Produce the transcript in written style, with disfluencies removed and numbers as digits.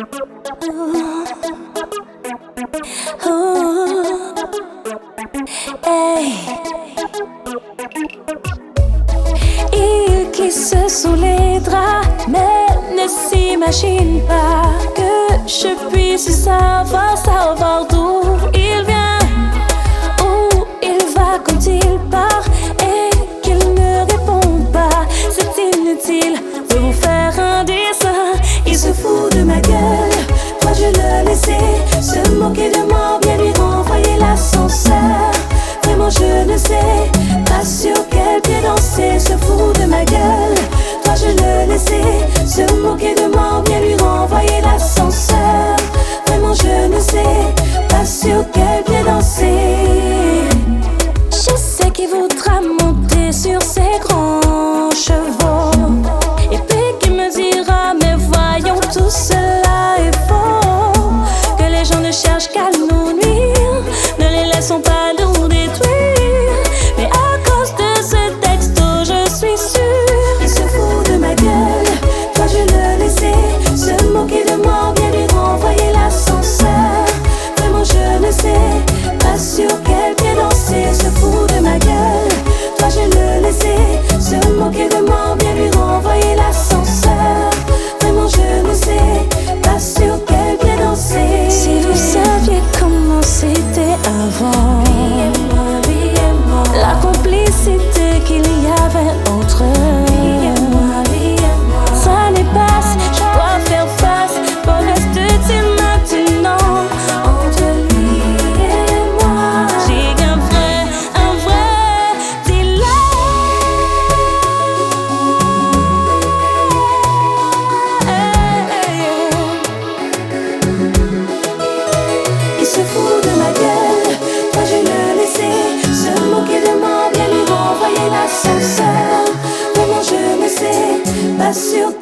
Oh, hey. Il glisse sous les draps, mais ne s'imagine pas que je puisse savoir d'où il vient, où il va quand il part et qu'il ne répond pas. C'est inutile de vous faire un dessin. Il se fout de ma gueule, moi je le laissais se moquer de moi, bien lui renvoyer l'ascenseur. Vraiment je ne sais pas sur quel pied danser. Se fout de ma gueule, toi je le laissais se moquer de moi, bien lui renvoyer l'ascenseur. Vraiment je ne sais pas sur quel pied danser. Je sais qu'il voudra monter sur ses grands chevaux et puis qu'il me dira mais voyons tout cela est faux, que les gens ne cherchent qu'à nous nuire, ne les laissons pas nous détruire. Mais à cause de ce texto je suis sûre, il se fout de ma gueule, toi je le laissais se moquer de moi, bien lui renvoyer l'ascenseur. Vraiment je ne sais pas sur quel pied danser. Se fout de ma gueule, toi je le laissais se moquer de moi, bien lui renvoyer l'ascenseur. Vraiment je ne sais pas sur quel pied danser. Si vous saviez comment c'était avant, la complicité qu'il y avait entre eux, ça dépasse, je dois faire face. Qu'en reste-t-il maintenant entre lui et moi? J'ai un vrai dilemme. Il se fout de ma gueule, toi je le laissais se moquer de moi, bien lui renvoyer l'ascenseur. Vraiment je ne sais pas sur